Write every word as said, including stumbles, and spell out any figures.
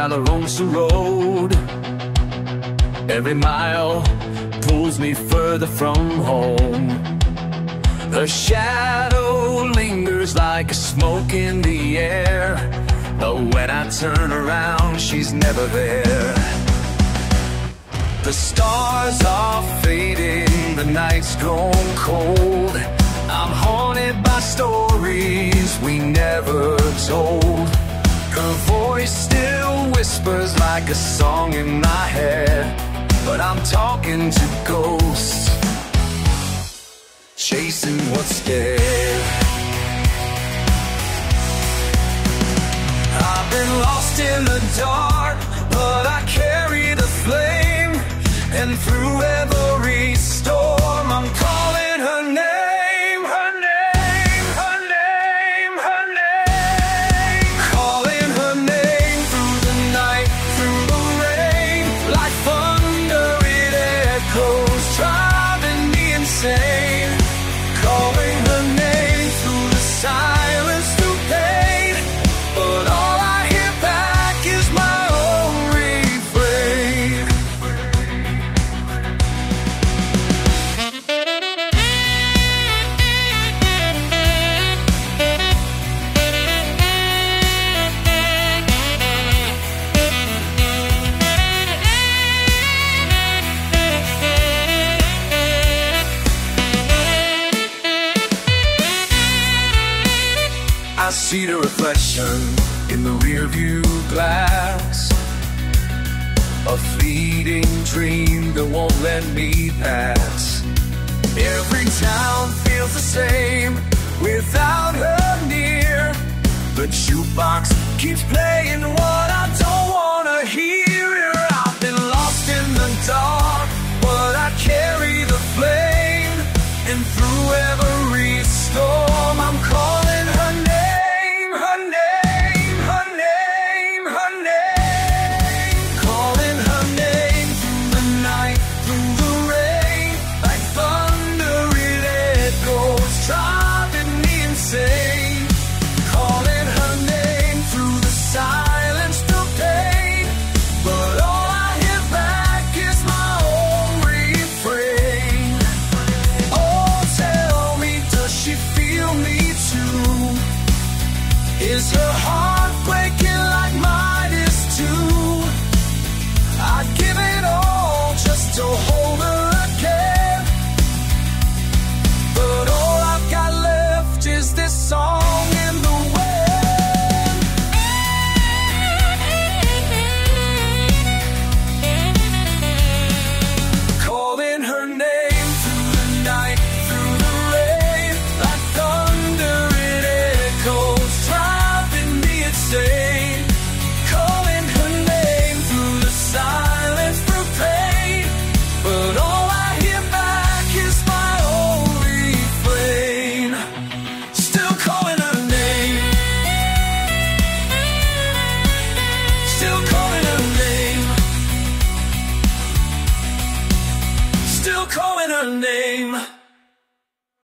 down the lonesome road. Every mile pulls me further from home. Her shadow lingers like a smoke in the air, but when I turn around, she's never there. The stars are fading, the night's grown cold. I'm haunted by stories we never told. Her voice still whispers like a song in my head, but I'm talking to ghosts, chasing what's scared. I've been lost in the dark, but I carry the flame, and through every storm I'm calling her name, her name, her name, her name. Calling her name through the night, through the rain. Like thunder it echoes, driving me insane. Calling her name through the silence, through pain, but all I hear back is my own refrain. I see the reflection in the rearview glass, a fleeting dream that won't let me pass. Every town feels the same without her near. The jukebox keeps playing what I don't wanna hear.